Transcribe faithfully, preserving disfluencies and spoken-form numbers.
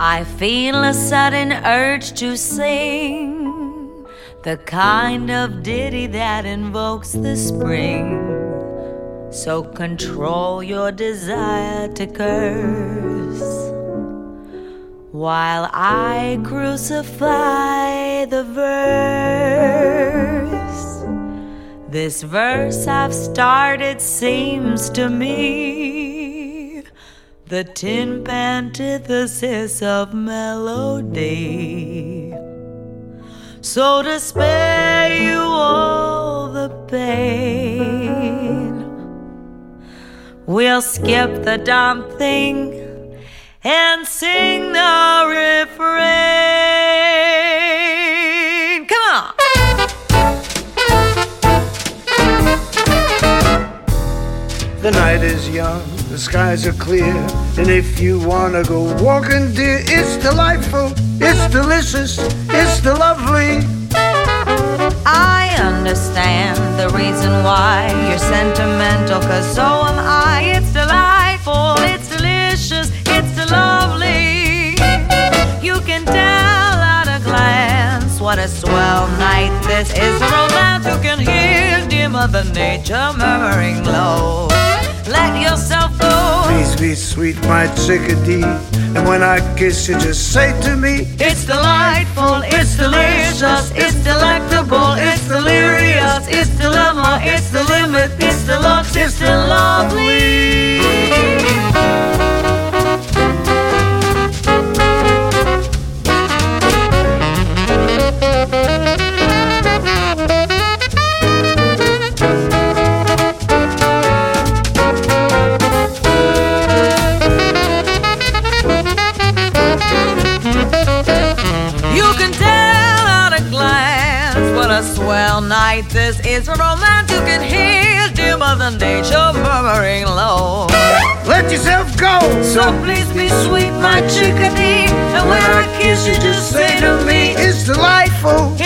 I feel a sudden urge to sing the kind of ditty that invokes the spring. So control your desire to curse while I crucify the verse. This verse I've started seems to me the tin antithesis of melody. So to spare you all the pain, we'll skip the dumb thing and sing the refrain. Come on! The night is young, the skies are clear, and if you wanna go walking, dear, it's delightful, it's delicious, it's the lovely. I understand the reason why you're sentimental, 'cause so am I. It's delightful, it's delicious, it's the lovely. You can tell at a glance what a swell night this is. A romance you can hear dear Mother Nature murmuring low. Let yourself go. Please be sweet, my chickadee, and when I kiss you, just say to me, it's delightful, it's delicious, it's delectable, it's delirious, it's dilemma, it's the limit, it's deluxe, it's the lovely. A swell night this is, a romance you can hear dear Mother Nature murmuring low. Let yourself go. So please be sweet, my chickadee, and when I kiss you, just say to me, it's delightful,